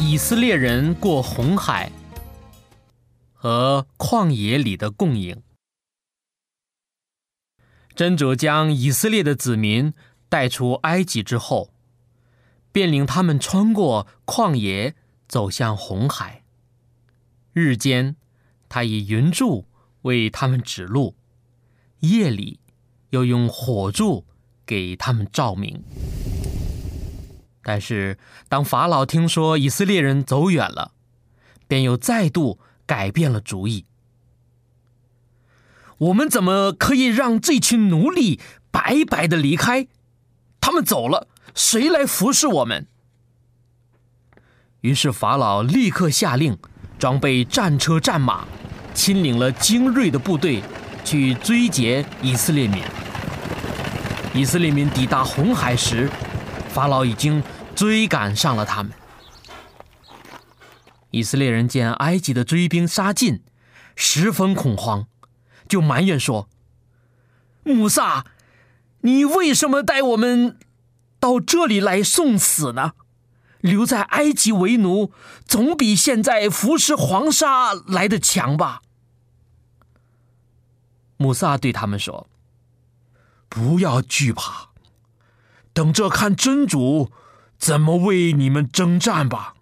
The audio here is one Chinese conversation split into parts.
以色列人过红海和旷野里的供应。真主将以色列的子民带出埃及之后，便领他们穿过旷野，走向红海。日间，他以云柱为他们指路，夜里又用火柱给他们照明。但是当法老听说以色列人走远了，便又再度改变了主意。我们怎么可以让这群奴隶白白的离开？他们走了，谁来服侍我们？于是法老立刻下令，装备战车战马，亲领了精锐的部队去追截以色列民。以色列民抵达红海时，法老已经追赶上了他们。以色列人见埃及的追兵杀进，十分恐慌，就埋怨说：穆萨，你为什么带我们到这里来送死呢？留在埃及为奴，总比现在服侍皇沙来得强吧？穆萨对他们说：不要惧怕，等着看真主怎么为你们征战吧。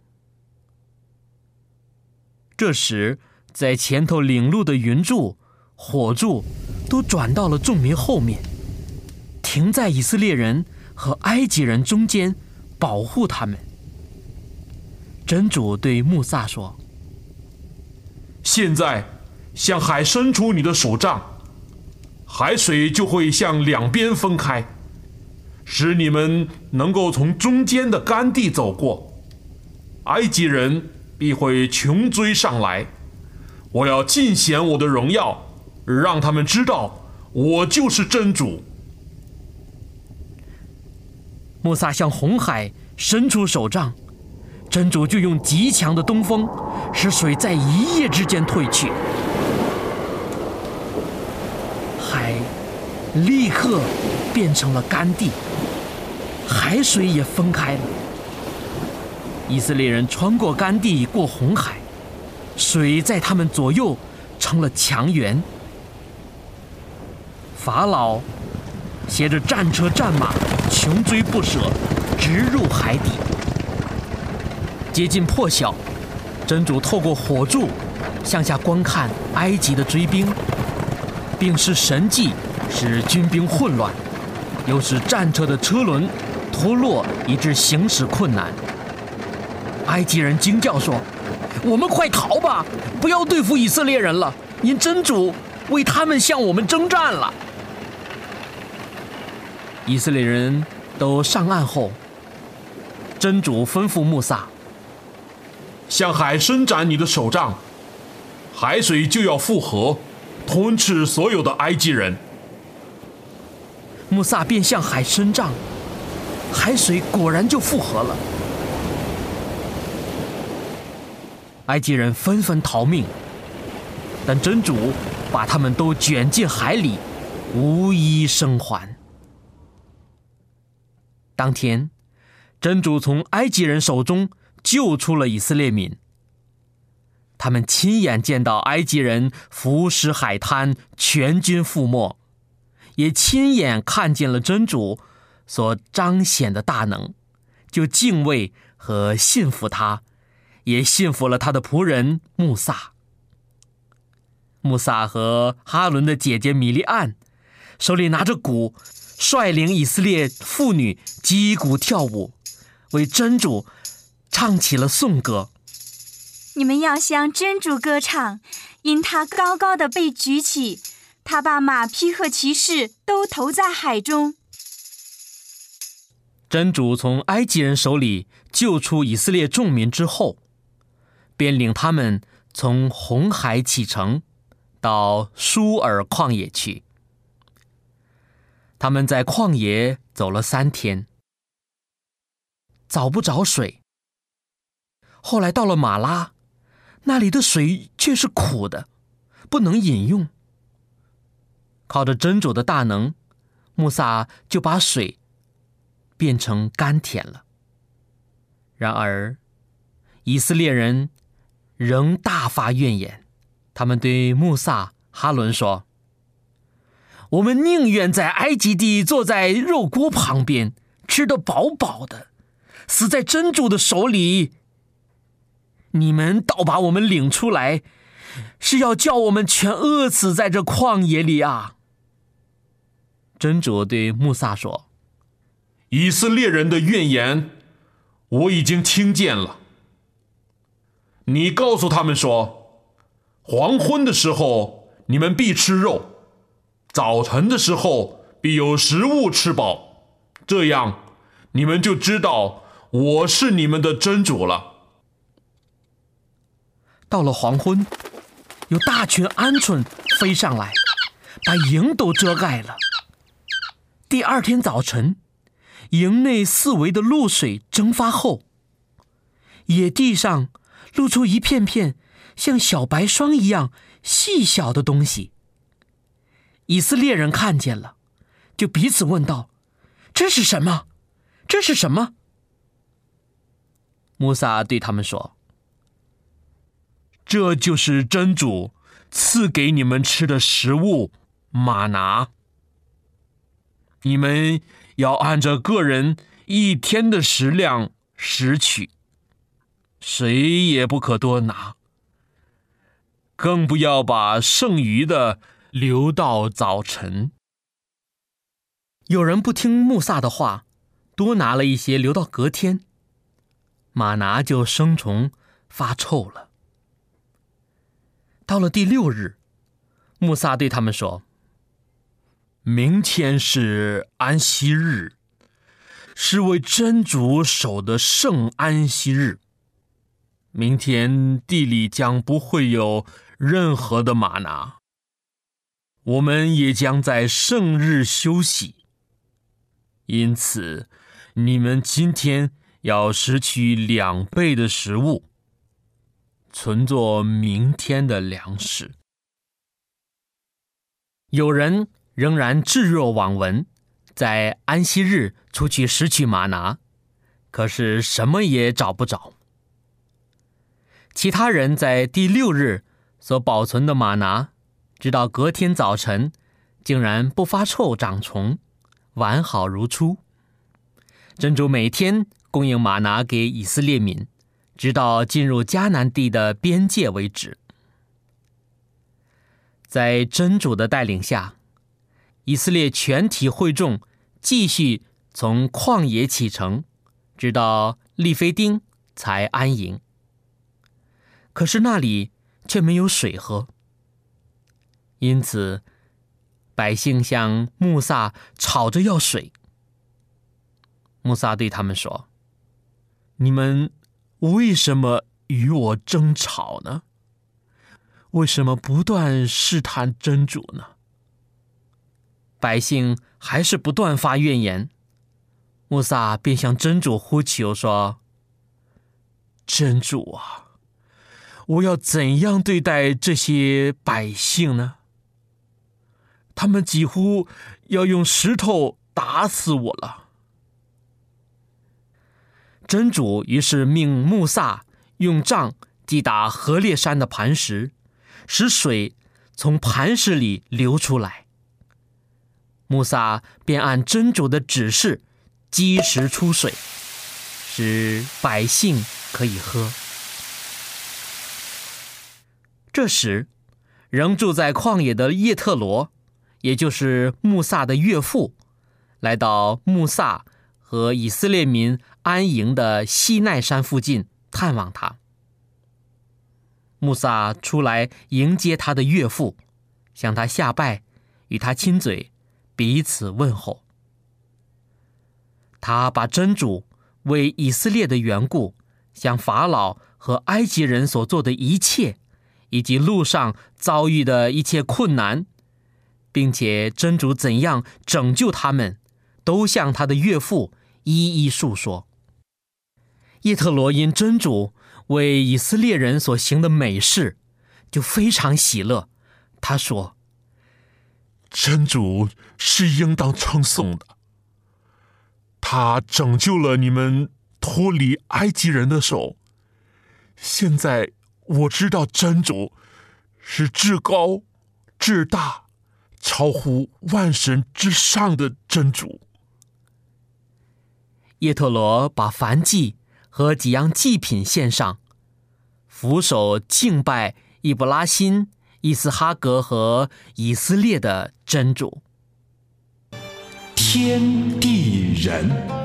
这时，在前头领路的云柱、火柱都转到了众民后面，停在以色列人和埃及人中间，保护他们。真主对穆萨说： 现在向海伸出你的手杖，海水就会向两边分开，使你们能够从中间的干地走过。埃及人必会穷追上来，我要尽显我的荣耀，让他们知道我就是真主。 穆萨向红海伸出手杖，真主就用极强的东风，使水在一夜之间退去，海立刻变成了干地，海水也分开了。以色列人穿过干地，过红海，水在他们左右成了墙垣。法老携着战车战马，穷追不舍，直入海底。接近破晓，真主透过火柱向下观看埃及的追兵，并施神迹，使军兵混乱，又使战车的车轮脱落，以致行驶困难。埃及人惊叫说：我们快逃吧，不要对付以色列人了，因真主为他们向我们征战了。以色列人都上岸后，真主吩咐穆萨： 向海伸展你的手杖，海水就要复合，吞噬所有的埃及人。 穆萨便向海伸杖，海水果然就复合了。埃及人纷纷逃命，但真主把他们都卷进海里，无一生还。当天，真主从埃及人手中救出了以色列民。他们亲眼见到埃及人浮尸海滩，全军覆没，也亲眼看见了真主所彰显的大能，就敬畏和信服他，也信服了他的仆人穆萨。穆萨和哈伦的姐姐米利暗手里拿着鼓，率领以色列妇女击鼓跳舞，为真主唱起了颂歌。 你们要向真主歌唱，因他高高的被举起，他把马匹和骑士都投在海中。 真主从埃及人手里救出以色列众民之后，便领他们从红海启程，到舒尔旷野去。他们在旷野走了3天，找不着水。后来到了马拉，那里的水却是苦的，不能饮用。靠着真主的大能，穆萨就把水变成甘甜了。然而以色列人仍大发怨言，他们对穆萨、哈伦说：“我们宁愿在埃及地坐在肉锅旁边，吃得饱饱的，死在真主的手里。你们倒把我们领出来，是要叫我们全饿死在这旷野里啊！”真主对穆萨说：“ 以色列人的怨言我已经听见了。你告诉他们说，黄昏的时候你们必吃肉，早晨的时候必有食物吃饱，这样你们就知道我是你们的真主了。” 到了黄昏，有大群鹌鹑飞上来，把营都遮盖了。第二天早晨，营内四围的露水蒸发后，野地上露出一片片像小白霜一样细小的东西。以色列人看见了，就彼此问道：“这是什么？这是什么？”穆萨对他们说：“这就是真主赐给你们吃的食物玛拿。你们要按着个人一天的食量拾取，谁也不可多拿，更不要把剩余的留到早晨。”有人不听穆萨的话，多拿了一些留到隔天，玛拿就生虫发臭了。到了第6日，穆萨对他们说：“明天是安息日，是为真主守的圣安息日。明天地里将不会有任何的玛拿，我们也将在圣日休息。因此，你们今天要拾取2倍的食物，存作明天的粮食。”有人仍然置若罔闻，在安息日出去拾取玛拿，可是什么也找不着。其他人在第6日所保存的玛拿，直到隔天早晨，竟然不发臭长虫，完好如初。真主每天供应玛拿给以色列民，直到进入迦南地的边界为止。在真主的带领下，以色列全体会众继续从旷野启程，直到利非丁才安营。可是那里却没有水喝，因此百姓向穆萨吵着要水。穆萨对他们说：“你们为什么与我争吵呢？为什么不断试探真主呢？”百姓还是不断发怨言，穆萨便向真主呼求说：“真主啊，我要怎样对待这些百姓呢？他们几乎要用石头打死我了。”真主于是命穆萨用杖击打何烈山的磐石，使水从磐石里流出来。穆萨便按真主的指示击石出水，使百姓可以喝。这时，仍住在旷野的叶特罗，也就是穆萨的岳父，来到穆萨和以色列民安营的西奈山附近探望他。穆萨出来迎接他的岳父，向他下拜，与他亲嘴，彼此问候。他把真主为以色列的缘故向法老和埃及人所做的一切，以及路上遭遇的一切困难，并且真主怎样拯救他们，都向他的岳父一一述说。叶特罗因真主为以色列人所行的美事，就非常喜乐。他说：“ 真主是应当称颂的，他拯救了你们脱离埃及人的手， 现在我知道真主是至高、至大、超乎万神之上的真主。 叶忒罗把燔祭和几样祭品献上，俯首敬拜易卜拉欣、伊斯哈格和以色列的真主。 天地人。